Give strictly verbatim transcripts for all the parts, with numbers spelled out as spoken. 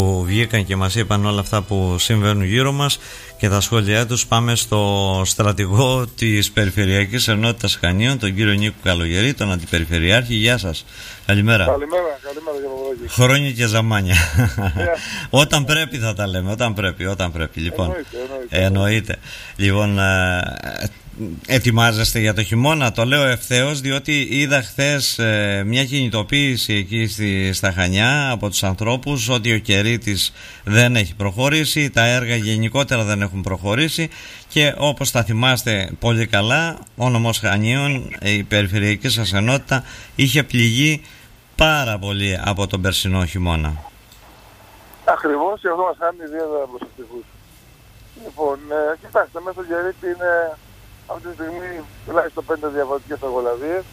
που βγήκαν και μας είπαν όλα αυτά που συμβαίνουν γύρω μας και τα σχόλιά τους. Πάμε στο στρατηγό της Περιφερειακής Ενότητας Χανίων, τον κύριο Νίκο Καλογερή, τον Αντιπεριφερειάρχη. Γεια σας. Καλημέρα. Καλημέρα, καλημέρα κύριε Παπαδάκη. Χρόνια και ζαμάνια. Yeah. Όταν πρέπει θα τα λέμε, όταν πρέπει, όταν πρέπει. Λοιπόν, εννοείται, εννοείται. εννοείται. Λοιπόν, ετοιμάζεστε για το χειμώνα? Το λέω ευθέως διότι είδα χθες ε, μια κινητοποίηση εκεί στη, στα Χανιά από τους ανθρώπους ότι ο Κερίτης δεν έχει προχωρήσει, τα έργα γενικότερα δεν έχουν προχωρήσει και όπως θα θυμάστε πολύ καλά, ο νομός Χανίων, η περιφερειακή σας ενότητα, είχε πληγεί πάρα πολύ από τον περσινό χειμώνα. Ακριβώς, και αυτό μας κάνει ιδιαίτερα προσεκτικούς. Λοιπόν, ε, κοιτάξτε, μέσα στο Κερίτη είναι αυτή τη στιγμή τουλάχιστον πέντε διαφορετικές εργολαβίες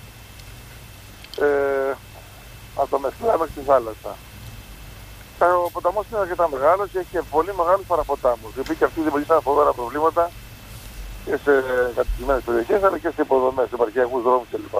ε, από το Μεσκλά μέχρι τη θάλασσα. Ο ποταμός είναι αρκετά μεγάλος και έχει και πολύ μεγάλους παραποτάμους. Οι οποίοι και αυτοί δημιουργήσαν φοβερά προβλήματα και σε κατοικημένες περιοχές αλλά και σε υποδομές, σε επαρχιακούς δρόμους κλπ.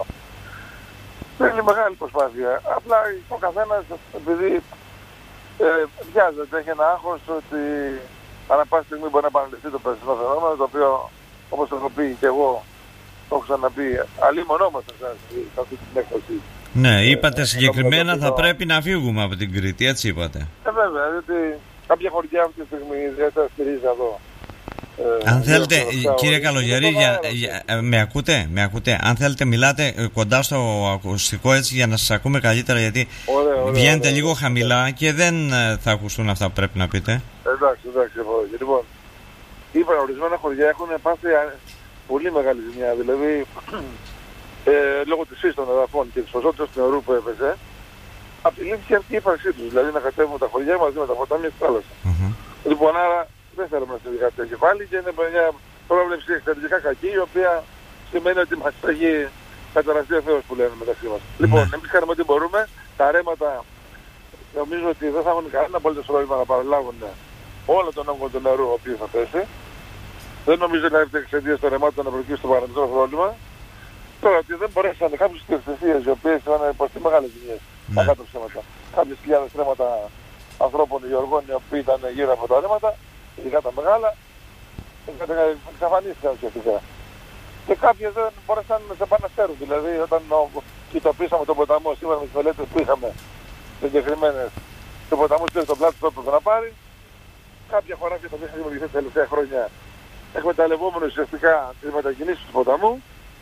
Θέλει μεγάλη προσπάθεια. Απλά ο καθένας, επειδή ε, βιάζεται, έχει ένα άγχος ότι ανά πάση στιγμή μπορεί να επαναληφθεί το περσινό φαινόμενο, το οποίο, όπως το έχω πει και εγώ, το έχω ξαναπεί, αλλήμονόμαστε σε αυτή την έκθεση. Ναι, είπατε ε, συγκεκριμένα θα πρέπει να φύγουμε από την Κρήτη, έτσι είπατε. Ε, βέβαια, διότι κάποια χωριά αυτή τη στιγμή ιδιαίτερα στηρίζει εδώ. Ε, αν θέλετε, κύριε Καλογερή, για, για, με ακούτε, με ακούτε. Αν θέλετε μιλάτε κοντά στο ακουστικό έτσι για να σας ακούμε καλύτερα, γιατί ωραία, ωραία, βγαίνετε ωραία, λίγο ωραία, χαμηλά ωραία. Και δεν θα ακουστούν αυτά που πρέπει να πείτε. Εντάξει, εντάξει, λοιπόν, είπα, ορισμένα χωριά έχουν πάθει πολύ μεγάλη ζημιά, δηλαδή ε, λόγω της φύσης των εδαφών και της ποσότητας του νερού που έπαιζε, απειλήθηκε αυτή η ύπαρξή τους, δηλαδή να κατέβουν τα χωριά μαζί με τα ποτάμια στη θάλασσα. Mm-hmm. Λοιπόν, άρα δεν θέλουμε να συμβεί κάτι τέτοιο πάλι και είναι μια πρόβλεψη εξαιρετικά κακή, η οποία σημαίνει ότι μας έχει καταραστεί ο Θεός που λένε μεταξύ μας. Mm-hmm. Λοιπόν, εμείς κάνουμε ό,τι μπορούμε, τα ρέματα νομίζω ότι δεν θα έχουν κανένα απολύτως πρόβλημα να παραλάβουν όλο τον όγκο του νερού ο οποίος θα πέσει. Δεν νομίζω να έρθει εξαιτίας των ρεμάτων να προκύψει το παραμικρό πρόβλημα. Τώρα ότι δεν μπορέσαν κάποιες διευθυνσίες οι οποίες είχαν υποστεί μεγάλες ζημιές, τα κάτω ψέματα. Κάποιες χιλιάδες τρέματα ανθρώπων γεωργών οι οποίοι ήταν γύρω από τα ρέματα, ειδικά τα μεγάλα, εξαφανίστηκαν ουσιαστικά. Και κάποιες δεν μπορέσαν να σε επαναφέρουν. Δηλαδή, όταν κοιτωπήσαμε τον ποταμό, σήμερα με τις μελέτες που είχαμε συγκεκριμένες, το ποταμό πήρε τον πλάτο που έπρεπε να πάρει. Κάποια χωράφια τα οποία είχαν δημιουργηθεί τα τελευταία χρόνια, εκμεταλλευόμενοι ουσιαστικά τις μετακινήσεις του ποταμού,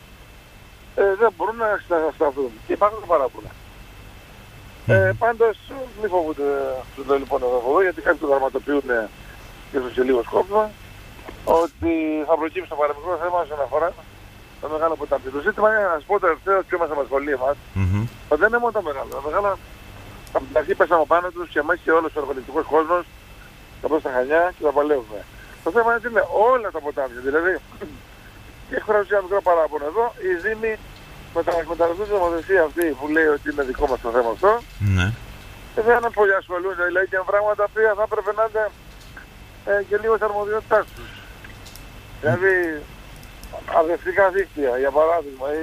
ε, δεν μπορούν να σταθούν. Και υπάρχουν παράπονα. Mm. Ε, πάντως, μη φοβούνται τους δε λοιπόν εδώ, γιατί κάποιοι το δραματοποιούν και στο σε λίγο σκόπιμα, ότι θα προκύψει το παραμικρό θέμα όσον αφορά το μεγάλο ποτάμι. Το ζήτημα είναι να σας πω το τελευταίο ποιο μας απασχολεί εμάς, mm-hmm. ότι δεν είναι μόνο τα μεγάλα. Τα μεγάλα από την αρχή πέσαμε πάνω τους και εμάς και όλος ο εργολητικός κόσμος, από στα Χανιά και τα παλεύουμε. Το θέμα είναι ότι είναι όλα τα ποτάμια, δηλαδή και έχω γράψει ένα μικρό παράπονο εδώ, η Δήμη με τα εκμεταλλευτούν τη νομοθεσία αυτή που λέει ότι είναι δικό μας το θέμα αυτό, ναι. Και δεν είναι πολύ ασχολούνται, δηλαδή και πράγματα που θα έπρεπε να είναι ε, και λίγο στα αρμοδιότητάς τους. Mm. Δηλαδή αδευτικά δίκτυα, για παράδειγμα, ή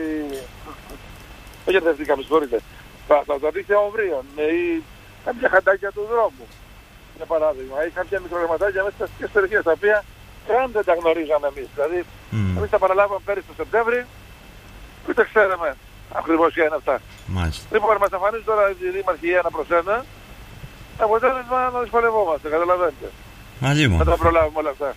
όχι αδευτικά, με συγχωρείτε, τα, τα, τα δίκτυα ομβρίων ή κάποια χαντάκια του δρόμου. Για παράδειγμα, ή κάποια μικρογραμματάκια μέσα στις αστικές περιοχές, τα οποία καν δεν τα γνωρίζαμε εμείς. Δηλαδή, mm. εμείς τα παραλάβαμε πέρυσι το Σεπτέμβρη, ούτε ξέραμε ακριβώς ποια είναι αυτά. Μάλιστα. Λοιπόν, μας εμφανίζει τώρα η δήμαρχη ένα προς ένα, αποτέλεσμα να δυσκολευόμαστε, καταλαβαίνετε. Αλλήμον. Να τα προλάβουμε όλα αυτά.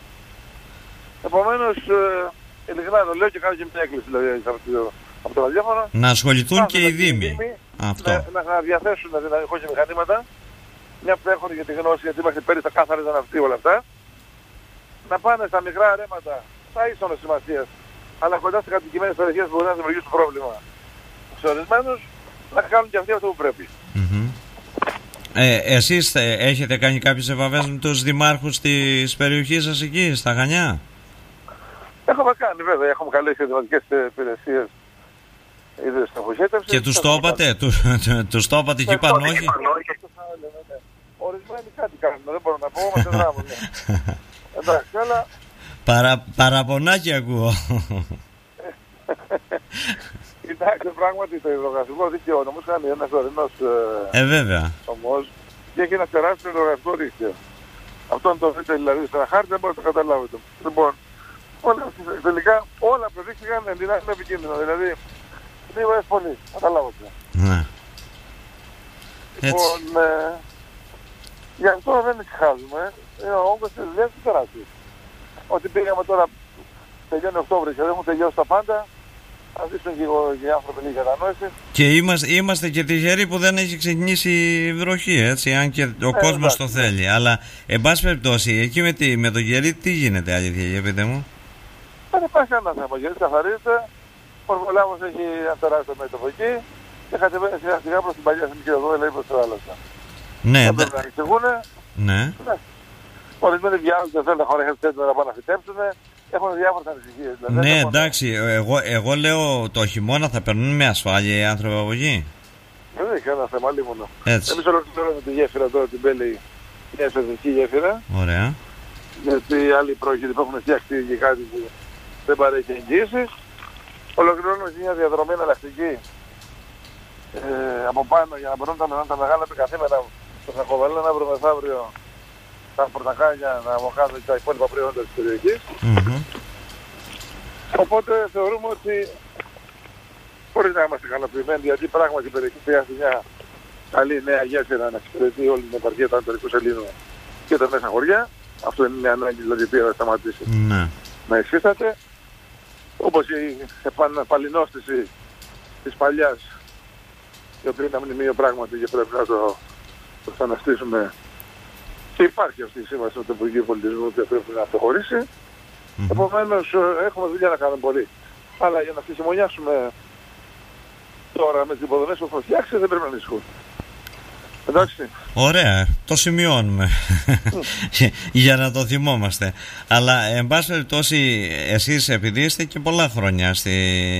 Επομένως, ε, ειλικρινά το λέω και κάνω και μια έκκληση δηλαδή, από το ραδιόφωνο. Να ασχοληθούν και οι δήμοι. Αυτό. Να, να διαθέσουν δηλαδή όχι μηχανήματα, μια που έχουν για τη γνώση, γιατί είμαστε πέρυσι τα κάθαρα ήταν αυτοί όλα αυτά, να πάνε στα μικρά ρέματα, στα ίσονος σημασίας, αλλά κοντά στις κατοικημένες περιοχές που μπορεί να δημιουργήσουν πρόβλημα σε ορισμένους, να κάνουν και αυτοί αυτό που πρέπει. Mm-hmm. Ε, εσείς έχετε κάνει κάποιες επαφές με τους δημάρχους της περιοχής σας εκεί, στα Χανιά? Έχουμε κάνει βέβαια, έχουμε καλέσει δημοτικές υπηρεσίες ήδη στην αποχέτευση. Και τους το είπατε, τους το είπατε και είπαν όχι? Ορισμένοι κάτι κάνουν, δεν μπορώ να πω, όμως δεν δράμουν. Εντάξει, αλλά... Παρα, παραπονάκι ακούω. Κοιτάξτε, πράγματι το υδρογραφικό δίκτυο νομός κάνει ένας ορεινός ε, βέβαια. νομός, και έχει ένα τεράστιο εργατικό δίκτυο. Αυτό αν το δείτε δηλαδή σε ένα χάρτη δεν μπορείτε να το καταλάβετε. Λοιπόν, όλα, τελικά όλα αποδείχθηκαν να είναι επικίνδυνο. Δηλαδή, δύο φορές πολύ, καταλάβατε. Ναι. Λοιπόν, ε, γι' αυτό δεν εξχάζουμε. Ε, ο όγκος της δουλειάς είναι τεράστιος. Ότι πήγαμε τώρα, τελειώνει Οκτώβρη και δεν έχουν τελειώσει τα πάντα. Θα ζήσουν και οι άνθρωποι λίγη κατανόηση. Και είμαστε, είμαστε και τυχεροί που δεν έχει ξεκινήσει η βροχή, έτσι, αν και ο ε, κόσμος το θέλει. Αλλά, εν πάση περιπτώσει, εκεί με, τη, με τον κερί τι γίνεται, αλήθεια, για πείτε μου. Δεν υπάρχει κανένα θέμα. Ο κερί καθαρίζεται, ο Πορβολάβος έχει ένα τεράστιο μέτωπο εκεί και κατεβαίνει σιγά σιγά προς την παλιά εθνική οδό, δηλαδή προς τη θάλασσα. Ναι, δεν πρέπει να ανησυχούν. Ναι. ναι. Ορισμένοι βιάζονται, θέλουν τα χωριά να πάνε να φυτέψουν. Έχουν διάφορες ανησυχίες. Δηλαδή, ναι, έχουν... εντάξει, εγώ, εγώ λέω το χειμώνα θα περνούν με ασφάλεια οι άνθρωποι από εκεί. Δεν έχει ένα θέμα, λίμωνο. Έτσι. Εμείς ολοκληρώνουμε τη γέφυρα τώρα, την Πέλη, μια εσωτερική γέφυρα. Ωραία. Γιατί άλλοι πρόκειται που έχουν φτιαχτεί και κάτι που δεν παρέχει εγγύησεις. Ολοκληρώνουμε μια διαδρομή εναλλακτική ε, από πάνω για να μπορούν τα, τα μεγάλα επικαθήμενα που θα κοβαλούν αύριο μεθαύριο τα πορτακάλια να βγάλουν τα υπόλοιπα προϊόντα της περιοχής. Mm-hmm. Οπότε θεωρούμε ότι μπορεί να είμαστε ικανοποιημένοι, γιατί πράγματι η περιοχή χρειάζεται μια καλή νέα γέφυρα να εξυπηρετεί όλη την επαρχία του Ανατολικού Σελήνου και τα μέσα χωριά. Αυτό είναι μια ανάγκη δηλαδή που θα σταματήσει mm-hmm. να υφίσταται. Όπως η επαναπαλινόστηση της παλιάς, η οποία είναι μνημείο πράγματι και πρέπει να το, το αναστήσουμε. Και υπάρχει αυτή η σύμβαση με το Υπουργείο Πολιτισμού που πρέπει να προχωρήσει. Mm-hmm. Επομένως έχουμε δουλειά να κάνουμε πολύ. Αλλά για να χειμωνιάσουμε τώρα με τις υποδομές που έχουμε φτιάξει δεν πρέπει να ανησυχούν. Εντάξει. Ωραία, το σημειώνουμε για να το θυμόμαστε. Αλλά εν πάση περιπτώσει εσείς επειδή είστε και πολλά χρόνια στη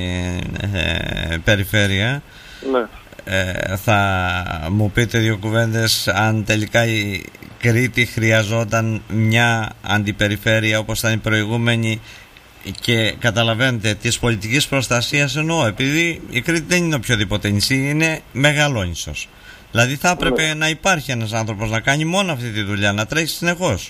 ε, περιφέρεια, ναι. ε, θα μου πείτε δύο κουβέντες αν τελικά η Κρήτη χρειαζόταν μια αντιπεριφέρεια όπως ήταν η προηγούμενη και καταλαβαίνετε της πολιτικής προστασίας εννοώ, επειδή η Κρήτη δεν είναι οποιοδήποτε νησί, είναι μεγαλόνισσος. Δηλαδή θα έπρεπε ναι. να υπάρχει ένας άνθρωπος να κάνει μόνο αυτή τη δουλειά, να τρέχει συνεχώς.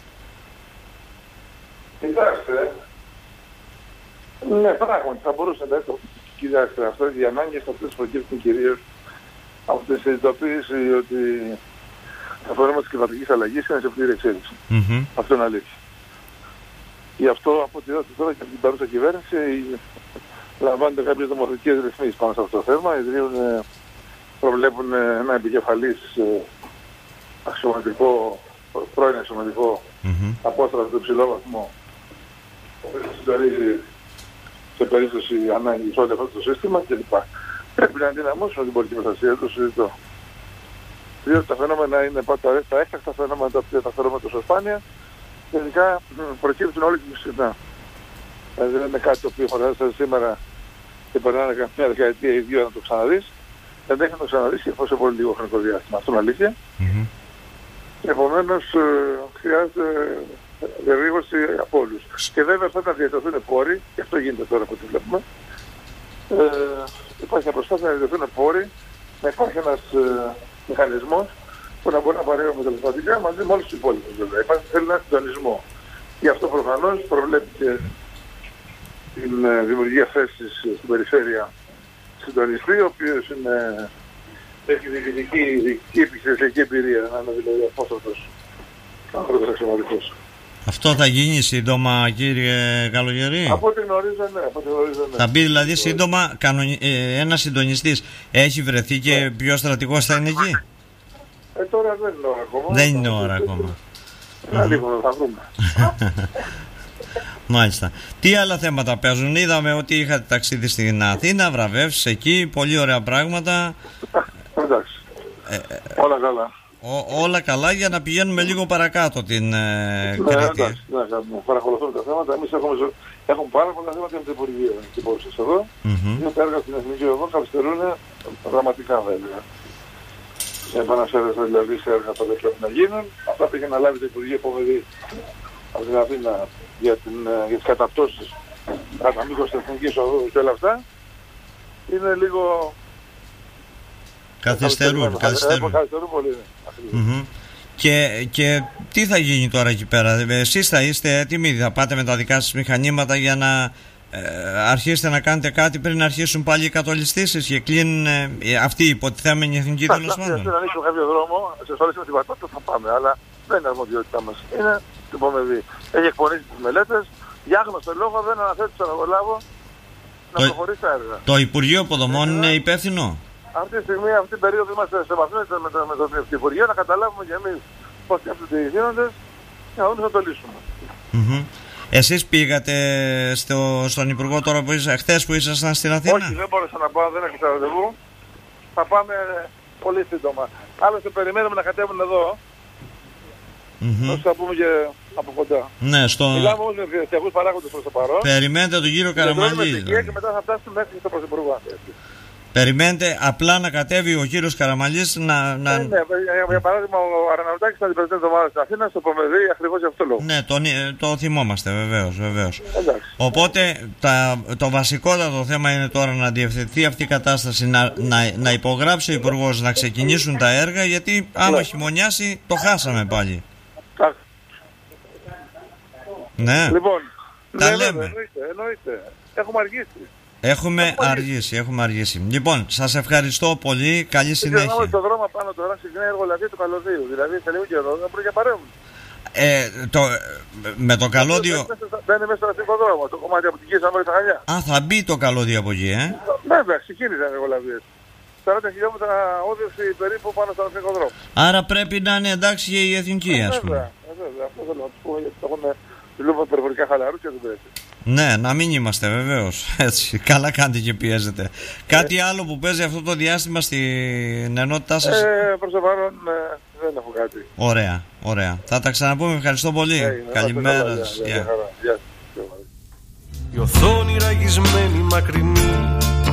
Κοιτάξτε, ναι πράγματι θα μπορούσε να το κοιτάξτε αυτό, οι ανάγκες αυτές προκύπτουν κυρίως από τη συνειδητοποίηση ότι το πρόβλημα της κλιματικής αλλαγής είναι σε πλήρη εξέλιξη. Mm-hmm. Αυτό είναι αλήθεια. Γι' αυτό από τη δόση τώρα και από την παρούσα κυβέρνηση λαμβάνονται κάποιες νομοθετικές ρυθμίσεις πάνω σε αυτό το θέμα, ιδρύουν, προβλέπουν ένα επικεφαλής αξιωματικό, πρώην αξιωματικό mm-hmm. απόσταση του υψηλό βαθμό, που συντονίζει σε περίπτωση ανάγκης όλο αυτό το σύστημα κλπ. Πρέπει να ενδυναμώσουν την πολιτική προστασία, το συζητώ. Διότι τα φαινόμενα είναι πάντα τα έκτακτα φαινόμενα τα οποία τα φέρουμε τόσο σπάνια, τελικά προκύπτουν όλοι και συχνά. Δηλαδή δεν είναι κάτι το οποίο φαντάζεσαι σήμερα και περνάνε μια δεκαετία ή δύο να το ξαναδείς. Δεν έχει να το ξαναδείς και εφόσον πολύ λίγο χρονικό διάστημα. Αυτό είναι αλήθεια. Mm-hmm. Επομένως χρειάζεται διαβίωση από όλους. Και βέβαια αυτά να διατεθούν πόροι, και αυτό γίνεται τώρα που το βλέπουμε. Ε, υπάρχει μια προσπάθεια να διατεθούν πόροι, να υπάρχει ένας ε, μηχανισμός που να μπορεί να παρέχει αποτελεσματικά μαζί με όλους τους υπόλοιπους. Βέβαια. Υπάρχει θέλει ένα συντονισμό. Γι' αυτό προφανώς προβλέπει και την ε, δημιουργία θέσης στην περιφέρεια συντονιστή, ο οποίος είναι, έχει διοικητική, διοικητική επιχειρησιακή εμπειρία, να είναι δηλαδή απόστατος άνθρωπος αξιωματικός. Αυτό θα γίνει σύντομα, κύριε Καλογερή? Από ό,τι γνωρίζω, ναι. Από ό,τι γνωρίζω, ναι. Θα μπει δηλαδή σύντομα κανονι... ε, ένας συντονιστής. Έχει βρεθεί και ναι. ποιος στρατηγός θα είναι εκεί? Ε, τώρα δεν είναι ώρα ακόμα. Δεν είναι ώρα ακόμα. Να λίγο θα βρούμε. Μάλιστα. Τι άλλα θέματα παίζουν? Είδαμε ότι είχατε ταξίδι στην Αθήνα, βραβεύσεις εκεί, πολύ ωραία πράγματα. Εντάξει. Ε, όλα καλά. Ό, όλα καλά για να πηγαίνουμε λίγο παρακάτω την ε, ναι, Κρήτη. Εντάξει, ναι, παρακολουθούμε τα θέματα. Εμείς έχουμε, έχουμε πάρα πολλά θέματα με το Υπουργείο στην πόλη εδώ. Mm-hmm. Δύο έργα στην Εθνική Οδό καθυστερούν δραματικά βέβαια. Επαναφέρεσαι δηλαδή σε έργα που δεν πρέπει να γίνουν. Αυτά πήγε να λάβει το Υπουργείο Υπομεδή από την Αθήνα για, την, για τις καταπτώσεις κατά μήκος της Εθνικής Οδού και όλα αυτά. Είναι λίγο... Καθυστερούν, καθυστερούν. Καθυστερούν πολύ. Mm-hmm. Και, και τι θα γίνει τώρα εκεί πέρα? Εσείς θα είστε έτοιμοι, θα πάτε με τα δικά σας μηχανήματα για να ε, αρχίσετε να κάνετε κάτι πριν αρχίσουν πάλι οι κατολιστήσεις και κλείνουν ε, αυτή η υποτιθέμενη εθνική τέλος πάντων? Αν ανοίξουμε κάποιο δρόμο, σε ασφαλίσουμε την πατάτα, θα πάμε, αλλά δεν είναι αρμοδιότητά μας. Είναι το υπομεδί. Έχει εκπονήσει τις μελέτες, για άγνωστο λόγο δεν αναθέτει στον εργολάβο να το, προχωρήσει τα έργα. Το Υπουργείο Υποδομών είναι υπεύθυνο? Αυτή τη στιγμή, αυτή την περίοδο είμαστε σε επαφή με το, με το, με το Υπουργείο να καταλάβουμε και εμείς πώς σκέφτονται οι δίνοντες και να δούμε να το λύσουμε. Mm-hmm. Εσείς πήγατε στο, στον Υπουργό τώρα που ήσασταν, χθες που ήσασταν στην Αθήνα? Όχι, δεν μπόρεσα να πάω, δεν έχω ραντεβού. Θα πάμε πολύ σύντομα. Άλλωστε περιμένουμε να κατέβουν εδώ. Mm-hmm. Όσο θα πούμε και από κοντά. Ναι, στο... Μιλάμε όμως με διαστιακούς παράγοντες προς το παρόν. Περιμένετε τον κύριο Καραμανλή. Και μετά θα φτάσουμε μέχρι στο Πρωθυπουργό. Περιμένετε απλά να κατέβει ο κύριος Καραμανλής να... να... Ναι, ναι, για, για παράδειγμα ο Αραναουτάκης θα αντιπροσωπεύει την εβδομάδα στην Αθήνα, στο Πομεδί, ακριβώς για αυτό το λόγο. Ναι, το, το θυμόμαστε βεβαίως, βεβαίως. Οπότε τα, το βασικότατο θέμα είναι τώρα να διευθετηθεί αυτή η κατάσταση, να, να, να υπογράψει ο Υπουργός, να ξεκινήσουν τα έργα, γιατί άμα χειμωνιάσει το χάσαμε πάλι. Ναι. Λοιπόν, τα ναι, λέμε. Εννοείται, εννοείται. Έχουμε αργήσει. Έχουμε, έχουμε αργήσει, έχουμε αργήσει. Λοιπόν, σας ευχαριστώ πολύ. Καλή συνέχεια. Έχουμε το δρόμο πάνω τώρα ξεκινάει η εργολαβία του καλωδίου. Δηλαδή σε λίγο καιρό δεν μπορεί να παρέμβουν. Ε, το, με το καλώδιο. Δεν είναι μέσα στο αστικό δρόμο. Το κομμάτι από την Κίσα μέχρι τα Χανιά. Α, θα μπει το καλώδιο από εκεί, ε. Βέβαια, ξεκίνησαν οι εργολαβίες. σαράντα χιλιόμετρα όδευση περίπου πάνω στον αστικό δρόμο. Άρα πρέπει να είναι εντάξει και η εθνική, ας πούμε. Βέβαια, αυτό θέλω να του πω, γιατί θα έχουν λόγω περιφορικά χαλαρούς και δεν πρέπει. Ναι, να μην είμαστε βεβαίως. Έτσι, καλά κάνετε και πιέζετε. Κάτι άλλο που παίζει αυτό το διάστημα στην ενότητά σας? Ε, προς το παρόν ε, δεν έχω κάτι. Ωραία, ωραία. Θα τα ξαναπούμε. Ευχαριστώ πολύ. Ε, Καλημέρα σας. Η οθόνη ραγισμένη μακρινή